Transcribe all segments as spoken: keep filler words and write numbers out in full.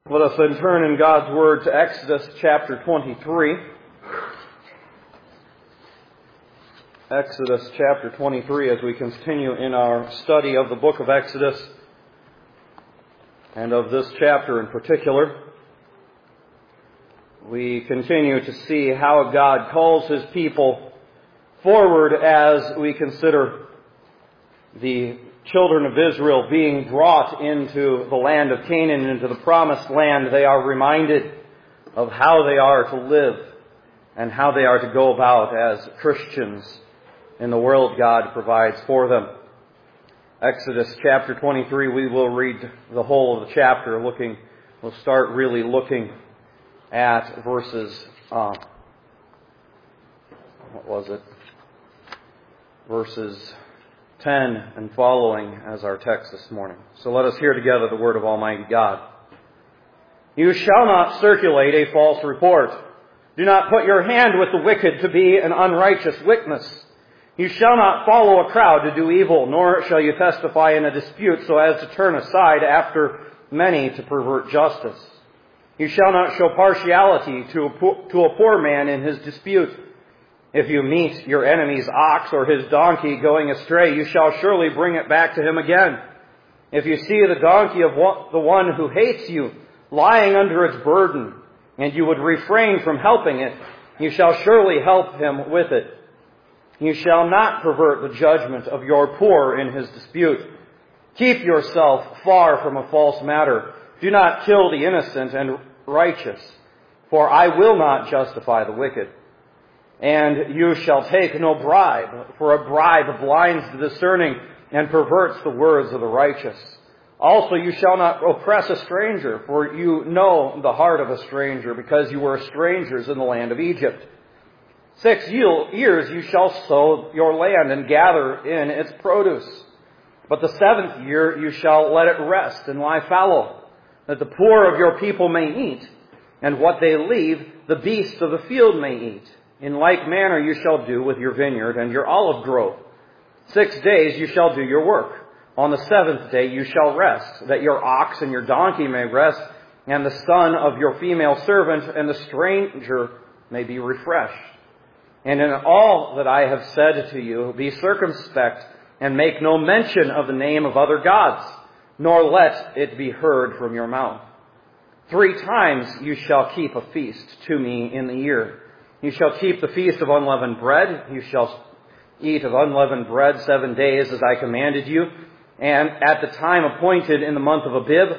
Let us then turn in God's Word to Exodus chapter twenty-three. Exodus chapter twenty-three, as we continue in our study of the book of Exodus, and of this chapter in particular. We continue to see how God calls His people forward as we consider the children of Israel being brought into the land of Canaan, into the promised land. They are reminded of how they are to live and how they are to go about as Christians in the world God provides for them. Exodus chapter twenty-three, we will read the whole of the chapter. Looking, we'll start really looking at verses, uh, what was it? Verses ten and following as our text this morning. So let us hear together the word of Almighty God. You shall not circulate a false report. Do not put your hand with the wicked to be an unrighteous witness. You shall not follow a crowd to do evil, nor shall you testify in a dispute so as to turn aside after many to pervert justice. You shall not show partiality to a poor, to a poor man in his dispute. If you meet your enemy's ox or his donkey going astray, you shall surely bring it back to him again. If you see the donkey of the one who hates you lying under its burden, and you would refrain from helping it, you shall surely help him with it. You shall not pervert the judgment of your poor in his dispute. Keep yourself far from a false matter. Do not kill the innocent and righteous, for I will not justify the wicked. And you shall take no bribe, for a bribe blinds the discerning and perverts the words of the righteous. Also you shall not oppress a stranger, for you know the heart of a stranger, because you were strangers in the land of Egypt. Six years you shall sow your land and gather in its produce. But the seventh year you shall let it rest and lie fallow, that the poor of your people may eat, and what they leave the beasts of the field may eat. In like manner you shall do with your vineyard and your olive grove. Six days you shall do your work. On the seventh day you shall rest, that your ox and your donkey may rest, and the son of your female servant and the stranger may be refreshed. And in all that I have said to you, be circumspect, and make no mention of the name of other gods, nor let it be heard from your mouth. Three times you shall keep a feast to me in the year. You shall keep the feast of unleavened bread. You shall eat of unleavened bread seven days as I commanded you. And at the time appointed in the month of Abib,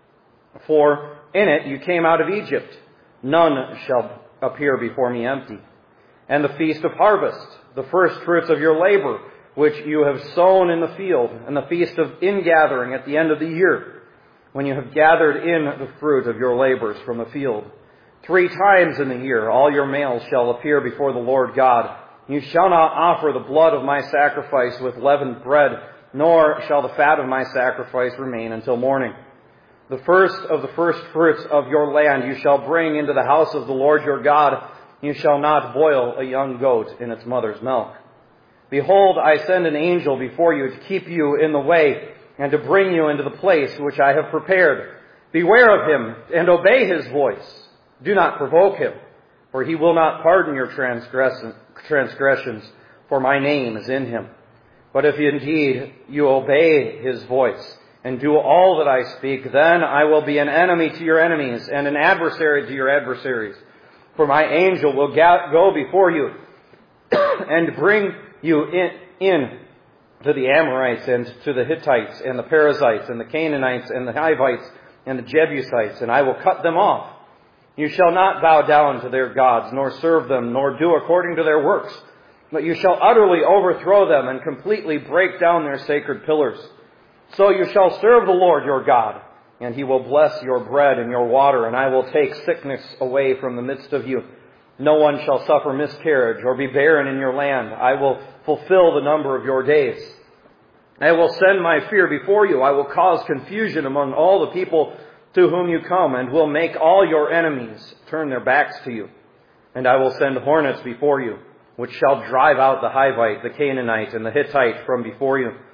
for in it you came out of Egypt. None shall appear before me empty. And the feast of harvest, the first fruits of your labor, which you have sown in the field, and the feast of ingathering at the end of the year, when you have gathered in the fruit of your labors from the field. Three times in the year all your males shall appear before the Lord God. You shall not offer the blood of my sacrifice with leavened bread, nor shall the fat of my sacrifice remain until morning. The first of the first fruits of your land you shall bring into the house of the Lord your God. You shall not boil a young goat in its mother's milk. Behold, I send an angel before you to keep you in the way and to bring you into the place which I have prepared. Beware of him and obey his voice. Do not provoke him, for he will not pardon your transgressions, for my name is in him. But if indeed you obey his voice and do all that I speak, then I will be an enemy to your enemies and an adversary to your adversaries. For my angel will go before you and bring you in, in to the Amorites and to the Hittites and the Perizzites and the Canaanites and the Hivites and the Jebusites, and I will cut them off. You shall not bow down to their gods, nor serve them, nor do according to their works. But you shall utterly overthrow them and completely break down their sacred pillars. So you shall serve the Lord your God, and he will bless your bread and your water, and I will take sickness away from the midst of you. No one shall suffer miscarriage or be barren in your land. I will fulfill the number of your days. I will send my fear before you. I will cause confusion among all the people to whom you come, and will make all your enemies turn their backs to you. And I will send hornets before you, which shall drive out the Hivite, the Canaanite, and the Hittite from before you.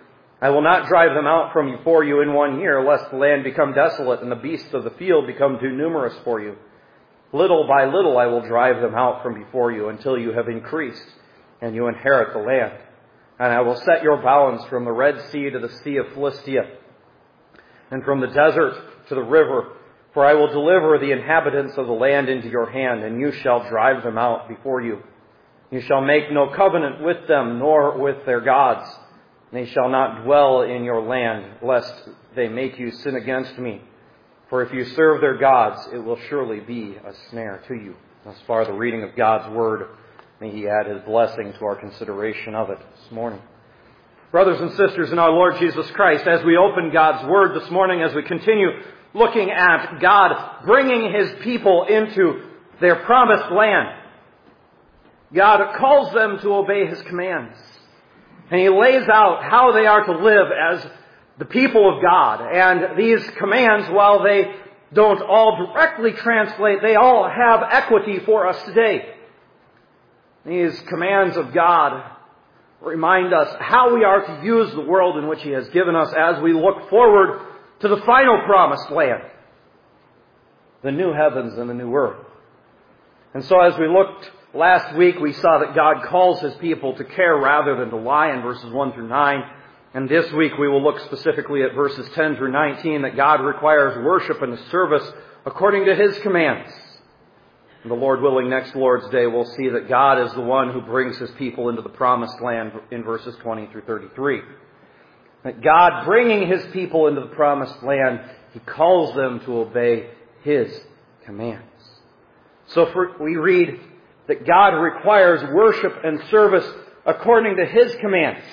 I will not drive them out from before you in one year, lest the land become desolate and the beasts of the field become too numerous for you. Little by little I will drive them out from before you until you have increased and you inherit the land. And I will set your bounds from the Red Sea to the Sea of Philistia, and from the desert to the river. For I will deliver the inhabitants of the land into your hand, and you shall drive them out before you. You shall make no covenant with them, nor with their gods. They shall not dwell in your land, lest they make you sin against me. For if you serve their gods, it will surely be a snare to you. Thus far, the reading of God's Word. May He add His blessing to our consideration of it this morning. Brothers and sisters in our Lord Jesus Christ, as we open God's Word this morning, as we continue looking at God bringing His people into their promised land, God calls them to obey His commands. And He lays out how they are to live as the people of God. And these commands, while they don't all directly translate, they all have equity for us today. These commands of God remind us how we are to use the world in which He has given us as we look forward to the final promised land, the new heavens and the new earth. And so as we looked last week, we saw that God calls His people to care rather than to lie in verses one through nine. And this week we will look specifically at verses ten through nineteen, that God requires worship and service according to His commands. And the Lord willing, next Lord's Day, we'll see that God is the one who brings His people into the promised land in verses twenty through thirty-three. That God, bringing His people into the promised land, He calls them to obey His commands. So for, we read that God requires worship and service according to His commands.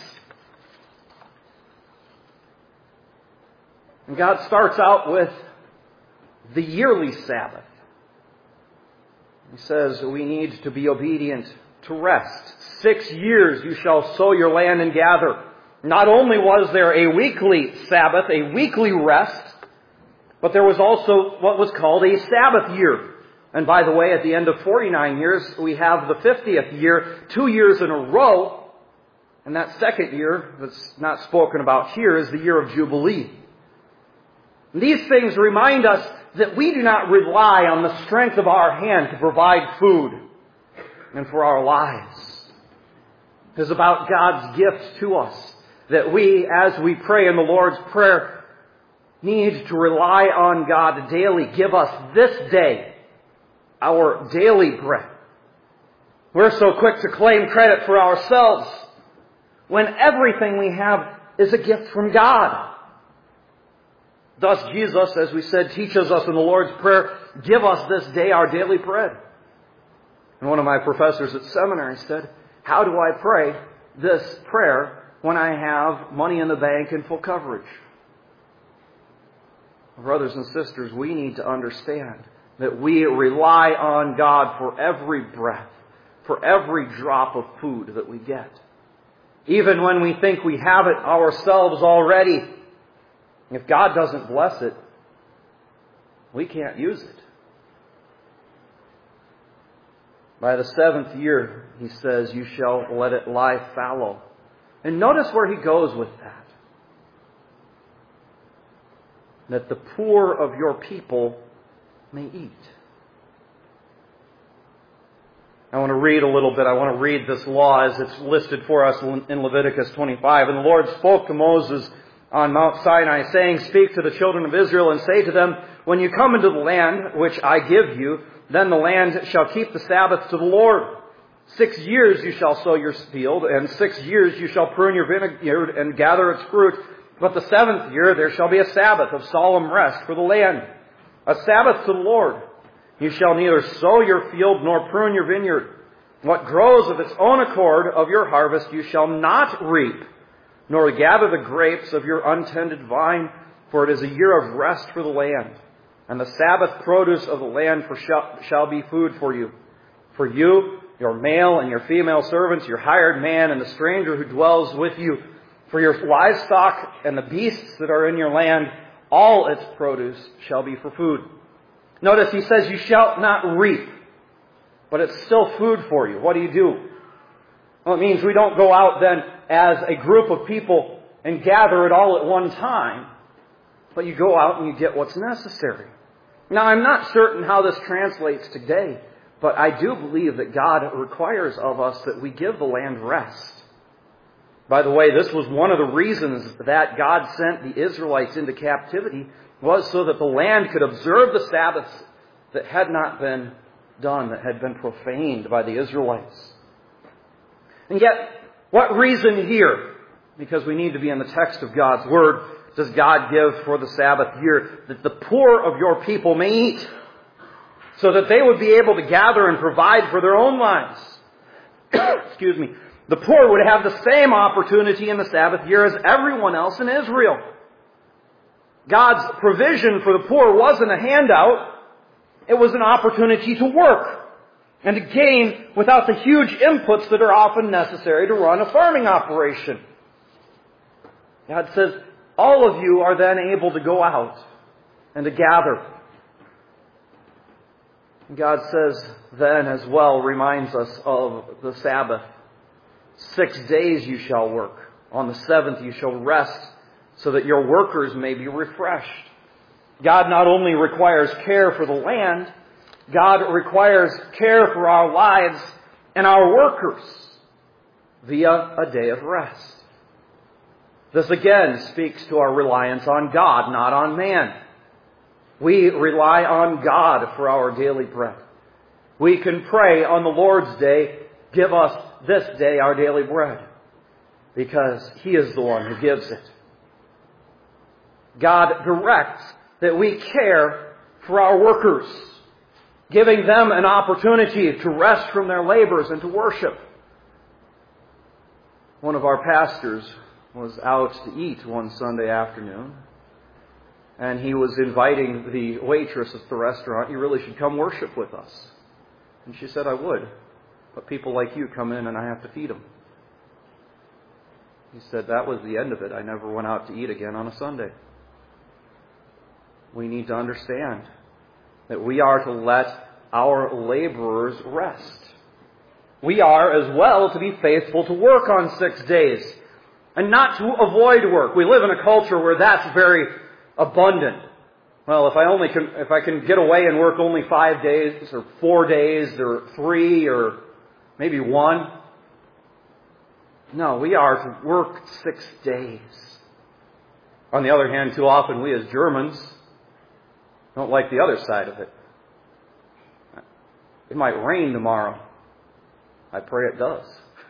And God starts out with the yearly Sabbath. He says we need to be obedient to rest. Six years you shall sow your land and gather. Not only was there a weekly Sabbath, a weekly rest, but there was also what was called a Sabbath year. And by the way, at the end of forty-nine years, we have the fiftieth year, two years in a row. And that second year, that's not spoken about here, is the year of Jubilee. These things remind us that we do not rely on the strength of our hand to provide food and for our lives. It is about God's gift to us that we, as we pray in the Lord's Prayer, need to rely on God daily. Give us this day our daily bread. We're so quick to claim credit for ourselves when everything we have is a gift from God. Thus Jesus, as we said, teaches us in the Lord's Prayer, give us this day our daily bread. And one of my professors at seminary said, how do I pray this prayer when I have money in the bank and full coverage? Brothers and sisters, we need to understand that we rely on God for every breath, for every drop of food that we get. Even when we think we have it ourselves already, if God doesn't bless it, we can't use it. By the seventh year, He says, you shall let it lie fallow. And notice where He goes with that. That the poor of your people may eat. I want to read a little bit. I want to read this law as it's listed for us in Leviticus twenty-five. And the Lord spoke to Moses on Mount Sinai, saying, speak to the children of Israel and say to them, when you come into the land which I give you, then the land shall keep the Sabbath to the Lord. Six years you shall sow your field, and six years you shall prune your vineyard and gather its fruit. But the seventh year there shall be a Sabbath of solemn rest for the land, a Sabbath to the Lord. You shall neither sow your field nor prune your vineyard. What grows of its own accord of your harvest you shall not reap, nor gather the grapes of your untended vine, for it is a year of rest for the land. And the Sabbath produce of the land for shall, shall be food for you. For you, your male and your female servants, your hired man and the stranger who dwells with you, for your livestock and the beasts that are in your land, all its produce shall be for food. Notice He says you shall not reap, but it's still food for you. What do you do? Well, it means we don't go out then as a group of people and gather it all at one time, but you go out and you get what's necessary. Now, I'm not certain how this translates today, but I do believe that God requires of us that we give the land rest. By the way, this was one of the reasons that God sent the Israelites into captivity, was so that the land could observe the Sabbaths that had not been done, that had been profaned by the Israelites. And yet, what reason here? Because we need to be in the text of God's Word. Does God give for the Sabbath year that the poor of your people may eat, so that they would be able to gather and provide for their own lives? Excuse me. The poor would have the same opportunity in the Sabbath year as everyone else in Israel. God's provision for the poor wasn't a handout. It was an opportunity to work and to gain without the huge inputs that are often necessary to run a farming operation. God says, all of you are then able to go out and to gather. God says then as well, reminds us of the Sabbath. Six days you shall work. On the seventh you shall rest, so that your workers may be refreshed. God not only requires care for the land, God requires care for our lives and our workers via a day of rest. This again speaks to our reliance on God, not on man. We rely on God for our daily bread. We can pray on the Lord's day, give us this day our daily bread, because He is the one who gives it. God directs that we care for our workers, giving them an opportunity to rest from their labors and to worship. One of our pastors was out to eat one Sunday afternoon, and he was inviting the waitress at the restaurant, "You really should come worship with us." And she said, "I would, but people like you come in and I have to feed them." He said, "That was the end of it. I never went out to eat again on a Sunday." We need to understand that we are to let our laborers rest. We are as well to be faithful to work on six days and not to avoid work. We live in a culture where that's very abundant. Well, if I only can, if I can get away and work only five days or four days or three or maybe one. No, we are to work six days. On the other hand, too often we as Germans don't like the other side of it. It might rain tomorrow. I pray it does.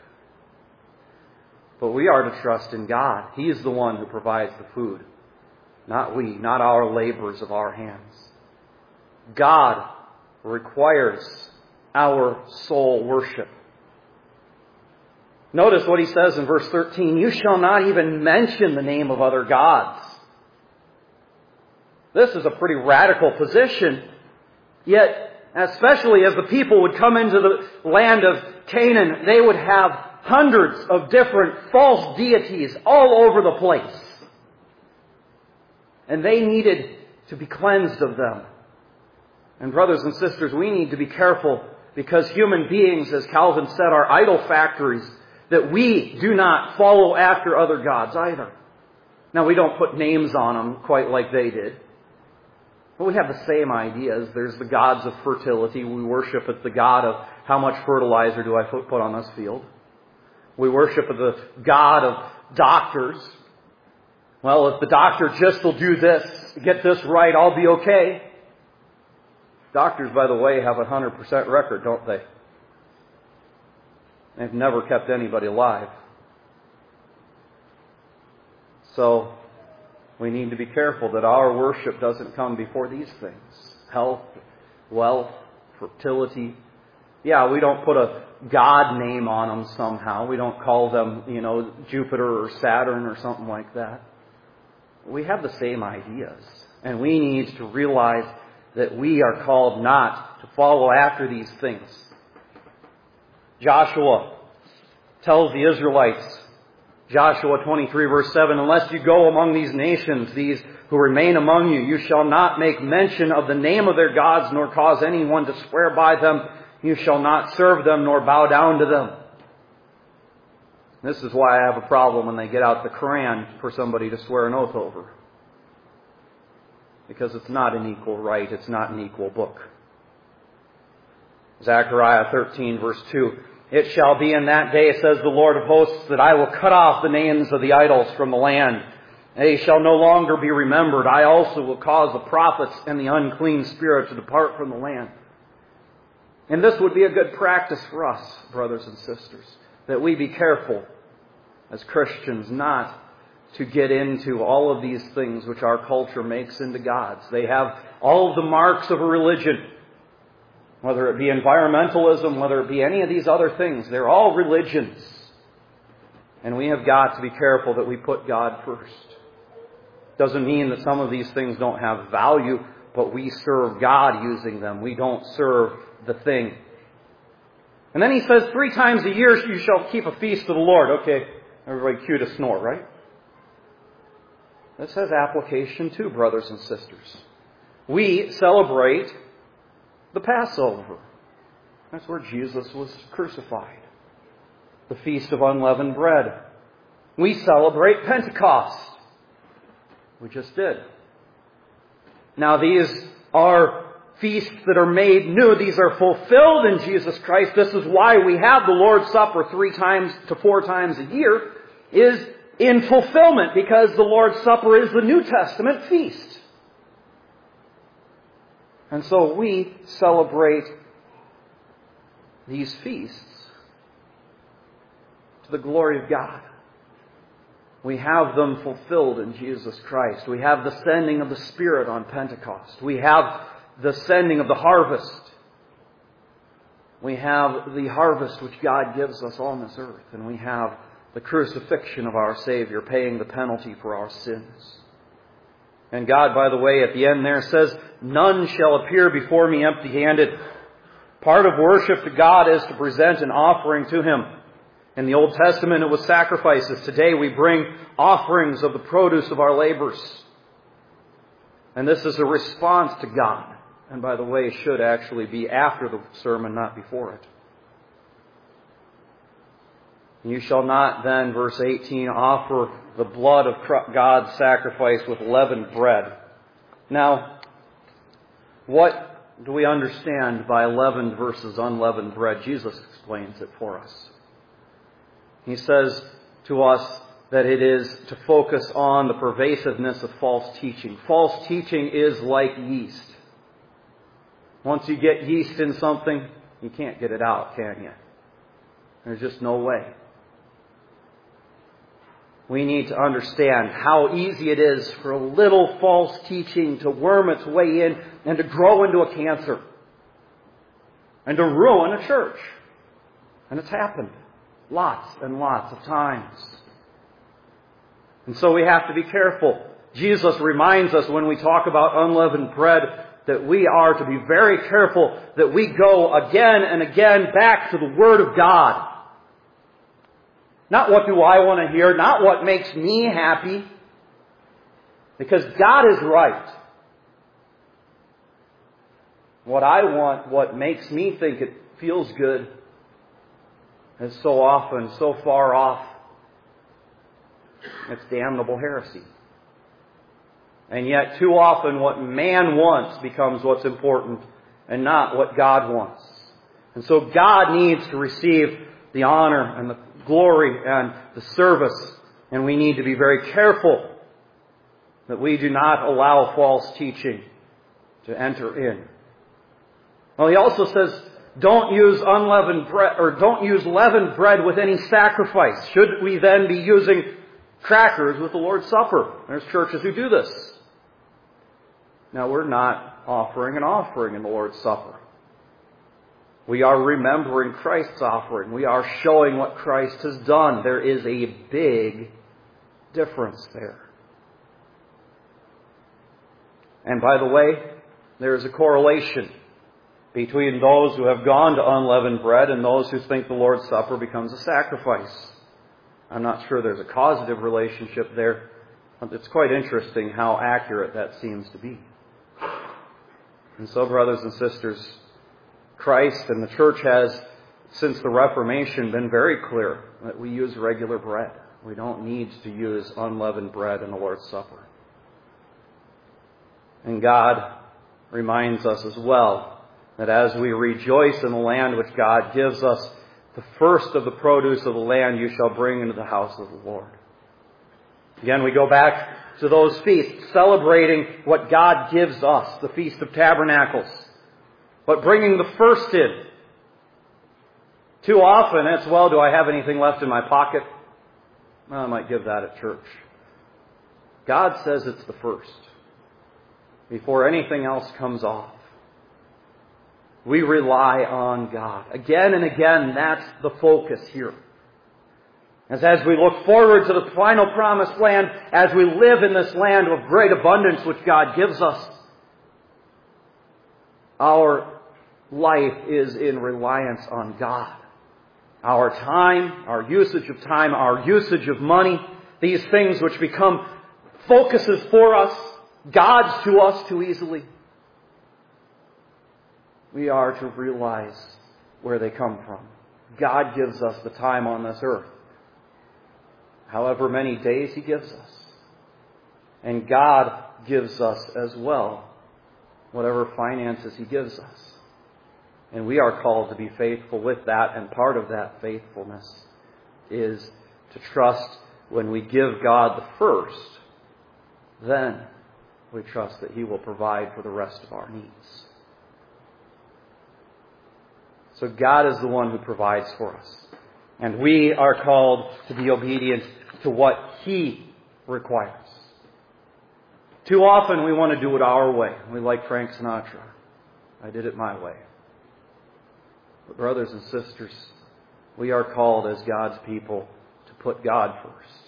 But we are to trust in God. He is the one who provides the food. Not we, not our labors of our hands. God requires our soul worship. Notice what he says in verse thirteen, "You shall not even mention the name of other gods." This is a pretty radical position. Yet, especially as the people would come into the land of Canaan, they would have hundreds of different false deities all over the place. And they needed to be cleansed of them. And brothers and sisters, we need to be careful, because human beings, as Calvin said, are idol factories, that we do not follow after other gods either. Now, we don't put names on them quite like they did. But we have the same ideas. There's the gods of fertility. We worship at the god of how much fertilizer do I put on this field. We worship at the god of doctors. Well, if the doctor just will do this, get this right, I'll be okay. Doctors, by the way, have a one hundred percent record, don't they? They've never kept anybody alive. So, we need to be careful that our worship doesn't come before these things. Health, wealth, fertility. Yeah, we don't put a God name on them somehow. We don't call them, you know, Jupiter or Saturn or something like that. We have the same ideas. And we need to realize that we are called not to follow after these things. Joshua tells the Israelites, Joshua twenty-three verse seven, "Unless you go among these nations, these who remain among you, you shall not make mention of the name of their gods, nor cause anyone to swear by them. You shall not serve them, nor bow down to them." This is why I have a problem when they get out the Quran for somebody to swear an oath over. Because it's not an equal right. It's not an equal book. Zechariah thirteen verse two. It shall be in that day, says the Lord of hosts, that I will cut off the names of the idols from the land. They shall no longer be remembered. I also will cause the prophets and the unclean spirit to depart from the land. And this would be a good practice for us, brothers and sisters, that we be careful as Christians not to get into all of these things which our culture makes into gods. They have all of the marks of a religion. Whether it be environmentalism, whether it be any of these other things, they're all religions. And we have got to be careful that we put God first. Doesn't mean that some of these things don't have value, but we serve God using them. We don't serve the thing. And then he says, three times a year you shall keep a feast of the Lord. Okay, everybody cue to snore, right? This has application too, brothers and sisters. We celebrate the Passover. That's where Jesus was crucified. The Feast of Unleavened Bread. We celebrate Pentecost. We just did. Now these are feasts that are made new. These are fulfilled in Jesus Christ. This is why we have the Lord's Supper three times to four times a year, is in fulfillment, because the Lord's Supper is the New Testament feast. And so we celebrate these feasts to the glory of God. We have them fulfilled in Jesus Christ. We have the sending of the Spirit on Pentecost. We have the sending of the harvest. We have the harvest which God gives us on this earth. And we have the crucifixion of our Savior, paying the penalty for our sins. And God, by the way, at the end there says, none shall appear before me empty-handed. Part of worship to God is to present an offering to Him. In the Old Testament, it was sacrifices. Today we bring offerings of the produce of our labors. And this is a response to God. And by the way, should actually be after the sermon, not before it. You shall not then, verse eighteen, offer the blood of God's sacrifice with leavened bread. Now, what do we understand by leavened versus unleavened bread? Jesus explains it for us. He says to us that it is to focus on the pervasiveness of false teaching. False teaching is like yeast. Once you get yeast in something, you can't get it out, can you? There's just no way. We need to understand how easy it is for a little false teaching to worm its way in and to grow into a cancer and to ruin a church. And it's happened lots and lots of times. And so we have to be careful. Jesus reminds us when we talk about unleavened bread that we are to be very careful that we go again and again back to the Word of God. Not what do I want to hear, not what makes me happy, because God is right. What I want, what makes me think it feels good, is so often so far off. It's damnable heresy. And yet too often what man wants becomes what's important and not what God wants. And so God needs to receive the honor and the glory and the service. And we need to be very careful that we do not allow false teaching to enter in. Well, he also says, don't use unleavened bread, or don't use leavened bread with any sacrifice. Should we then be using crackers with the Lord's Supper? There's churches who do this. Now, we're not offering an offering in the Lord's Supper. We are remembering Christ's offering. We are showing what Christ has done. There is a big difference there. And by the way, there is a correlation between those who have gone to unleavened bread and those who think the Lord's Supper becomes a sacrifice. I'm not sure there's a causative relationship there, but it's quite interesting how accurate that seems to be. And so, brothers and sisters, Christ and the church has since the Reformation, been very clear that we use regular bread. We don't need to use unleavened bread in the Lord's Supper. And God reminds us as well that as we rejoice in the land which God gives us, the first of the produce of the land you shall bring into the house of the Lord. Again, we go back to those feasts, celebrating what God gives us, the Feast of Tabernacles, but bringing the first in. Too often it's, well, do I have anything left in my pocket? Well, I might give that at church. God says it's the first, before anything else comes off. We rely on God. Again and again, that's the focus here. As, as we look forward to the final promised land, as we live in this land of great abundance which God gives us, our life is in reliance on God. Our time, our usage of time, our usage of money, these things which become focuses for us, gods to us too easily, we are to realize where they come from. God gives us the time on this earth, however many days He gives us. And God gives us as well whatever finances He gives us. And we are called to be faithful with that, and part of that faithfulness is to trust when we give God the first, then we trust that He will provide for the rest of our needs. So God is the one who provides for us. And we are called to be obedient to what He requires. Too often we want to do it our way. We like Frank Sinatra. I did it my way. But brothers and sisters, we are called as God's people to put God first.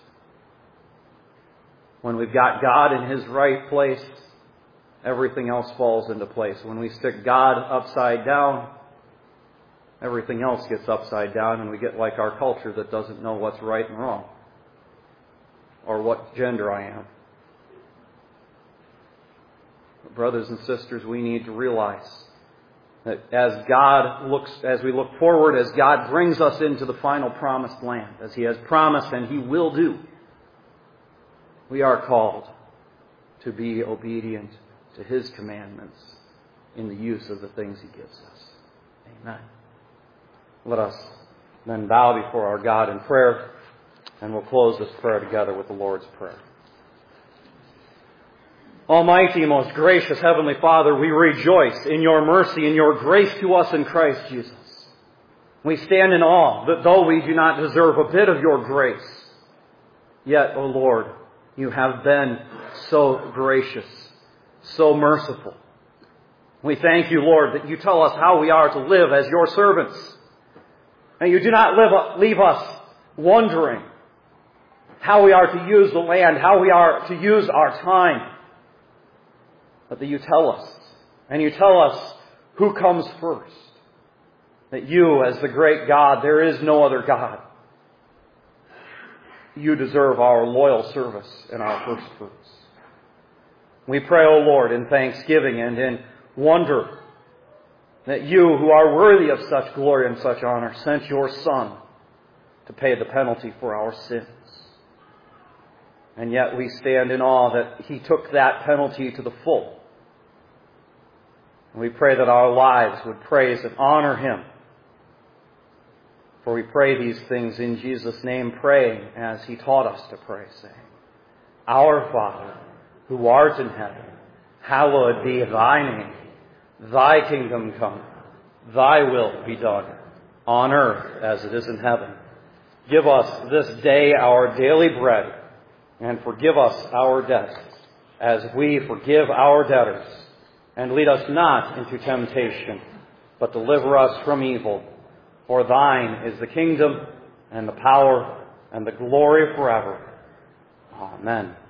When we've got God in His right place, everything else falls into place. When we stick God upside down, everything else gets upside down, and we get like our culture that doesn't know what's right and wrong, or what gender I am. But brothers and sisters, we need to realize that as God looks, as we look forward, as God brings us into the final promised land, as He has promised and He will do, we are called to be obedient to His commandments in the use of the things He gives us. Amen. Let us then bow before our God in prayer, and we'll close this prayer together with the Lord's Prayer. Almighty, most gracious Heavenly Father, we rejoice in Your mercy and Your grace to us in Christ Jesus. We stand in awe that though we do not deserve a bit of Your grace, yet, O Lord, You have been so gracious, so merciful. We thank You, Lord, that You tell us how we are to live as Your servants. And You do not live, leave us wondering how we are to use the land, how we are to use our time. But that You tell us, and You tell us who comes first. That You, as the great God, there is no other God. You deserve our loyal service and our first fruits. We pray, O Lord, in thanksgiving and in wonder that You, who are worthy of such glory and such honor, sent Your Son to pay the penalty for our sins. And yet we stand in awe that He took that penalty to the full. And we pray that our lives would praise and honor Him. For we pray these things in Jesus' name, praying as He taught us to pray, saying, Our Father, who art in heaven, hallowed be Thy name. Thy kingdom come, Thy will be done, on earth as it is in heaven. Give us this day our daily bread, and forgive us our debts, as we forgive our debtors. And lead us not into temptation, but deliver us from evil. For Thine is the kingdom, and the power, and the glory forever. Amen.